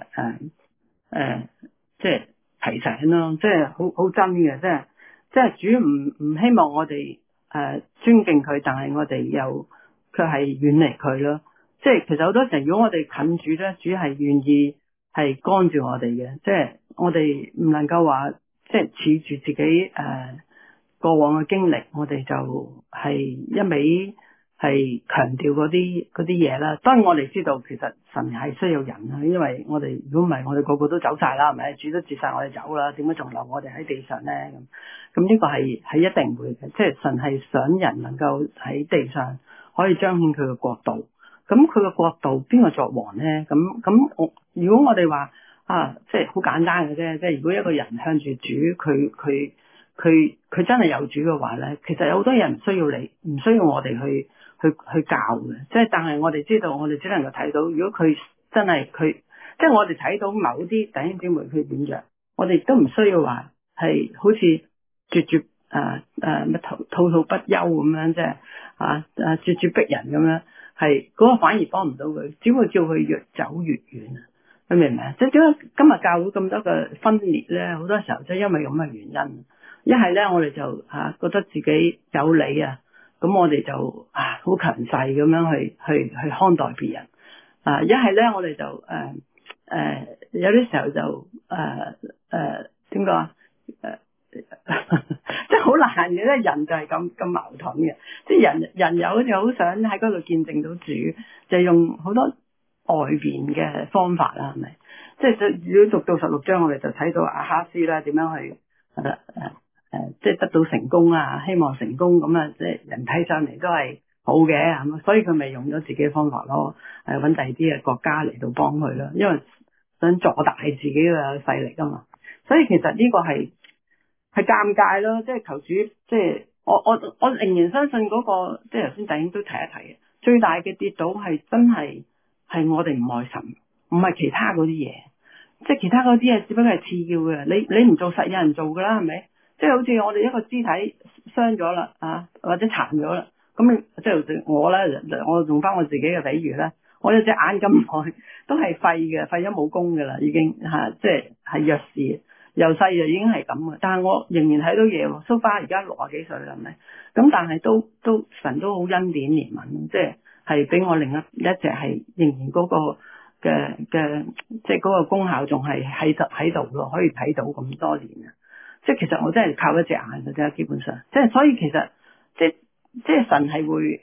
即係提醒咯，即係好真嘅，即係主唔希望我哋尊敬佢，但係我哋又卻係遠離佢咯。即係其實好多時候，如果我哋近主咧，主係願意係干照我哋嘅，即係我哋唔能夠話即係恃住自己過往嘅經歷，我哋就係一味係強調嗰啲嘢啦。當然我哋知道其實神係需要人啊，因為我哋如果唔係我哋個個都走晒啦，係咪？主都接晒我哋走啦，點解仲留我哋喺地上咧？咁呢個係一定會嘅，即係神係想人能夠喺地上可以彰顯佢嘅國度。咁佢嘅國度邊個作王咧？咁如果我哋話即係好簡單嘅啫，即係如果一個人向住主，佢真係有主嘅話咧，其實有好多嘢唔需要你，唔需要我哋去教嘅。即係但係我哋知道，我哋只能夠睇到，如果佢真係即係我哋睇到某啲弟兄姊妹佢點樣，我哋都唔需要話係好似絕乜滔滔不休咁樣，即係絕逼人咁樣，係嗰個反而幫唔到佢，只會叫佢越走越遠。你明唔明啊？即係點解今日教會咁多嘅分裂咧？好多時候即係因為咁嘅原因。一係咧，我哋就覺得自己有理啊，咁我哋就好強勢咁樣去看待別人。一係咧，我哋就有啲時候就點講啊？即係好難嘅咧，人就係咁矛盾嘅。即係人有就好想喺嗰度見證到主，就用好多外邊嘅方法啦，係咪？即係如果讀到16章，我哋就睇到亞哈斯啦，點樣去即係得到成功啊，希望成功咁啊，即係人睇上嚟都係好嘅，係嘛？所以佢咪用咗自己嘅方法咯，揾第二啲嘅國家嚟到幫佢咯，因為想壯大自己嘅勢力啊嘛。所以其實呢個係尷尬咯，即係求主，即係我仍然相信嗰個，即係頭先弟兄都提一提嘅，最大嘅跌倒係真係我哋唔愛神，唔係其他嗰啲嘢，即係其他嗰啲嘢只不過係次要嘅，你唔做實有人做噶啦，係咪？即係好似我哋一個肢體傷咗啦，或者殘咗啦，咁你即係我咧，我用翻我自己嘅比喻咧，我有隻眼咁耐都係廢嘅，廢咗冇功噶啦，已經即係弱視，由細就已經係咁嘅。但係我仍然睇到嘢喎，蘇花而家60幾歲啦，係咪？咁但係都神都好恩典憐憫，即係俾我另一隻係仍然嗰個嘅即係嗰個功效仲係喺度咯，可以睇到咁多年啊！即係其實我真係靠一隻眼嘅啫，基本上，即係所以其實即係神係會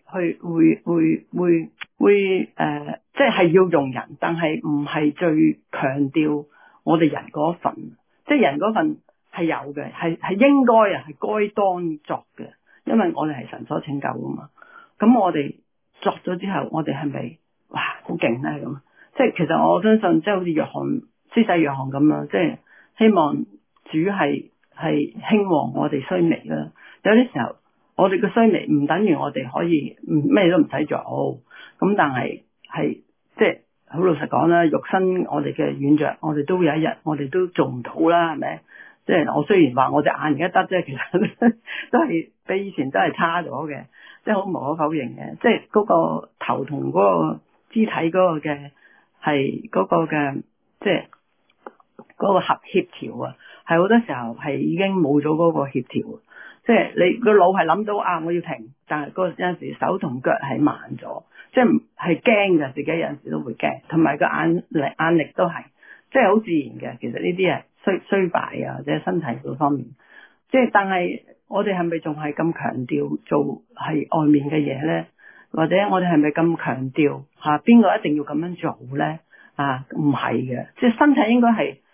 即係要用人，但係唔係最強調我哋人嗰份，即係人嗰份係有嘅，係應該係該當作嘅，因為我哋係神所拯救噶嘛。咁我哋作咗之後，我哋係咪哇好勁咧咁？即係其實我相信，即係好似施洗約翰咁樣，即係希望主係興旺我哋衰微啦。有啲時候我哋嘅衰微唔等於我哋可以咩都唔使做，咁但係即係好老實講啦，肉身我哋嘅軟弱，我哋都有一日我哋都做唔到啦，係咪？即係我雖然話我隻眼而家得啫，其實都係比以前都係差咗嘅，即係好無可否認嘅。即係嗰個頭同嗰個肢體嗰個嘅係嗰個嘅即係嗰個協調啊，係好多時候係已經冇咗嗰個協調。即係你個腦係諗到我要停，但係有陣時手同腳係慢咗，即係驚嘅，自己有陣時都會驚，同埋個眼力都係，即係好自然嘅。其實呢啲係衰敗啊，或者身體嗰方面，即係但係我哋係咪仲係咁強調做係外面嘅嘢咧？或者我哋係咪咁強調邊個一定要咁樣做咧？唔係嘅，即係身體應該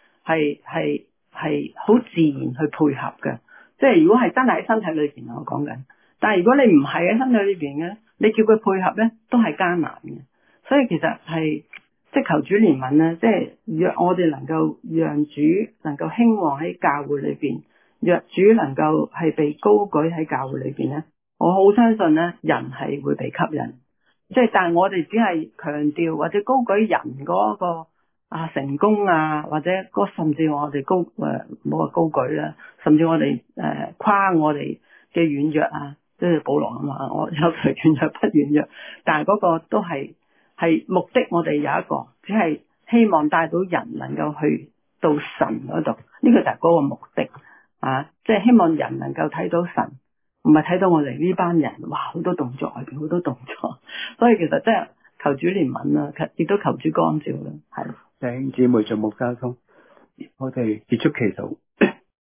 係好自然去配合嘅。即係如果係真係喺身體裏邊，我講緊。但係如果你唔係喺身體裏邊嘅，你叫佢配合咧，都係艱難嘅。所以其實係即係求主憐憫咧，即係若我哋能夠讓主能夠興旺喺教會裏邊，若主能夠係被高舉喺教會裏邊咧，我好相信咧人係會被吸引。即係但係我哋只係強調或者高舉人嗰個成功啊，或者甚至我哋唔好話高舉啦，甚至我哋誇我哋嘅軟弱啊，即係保羅咁話，我有時軟弱不軟弱，但係嗰個都係目的，我哋有一個，只係希望帶到人能夠去到神嗰度，呢個就係嗰個目的啊！即係希望人能夠睇到神，唔係睇到我哋呢班人，哇好多動作裏邊好多動作，所以其實真係求主憐憫啦，亦都求主光照啦，係。 弟兄姊妹，仲冇交通，我哋結束祈禱。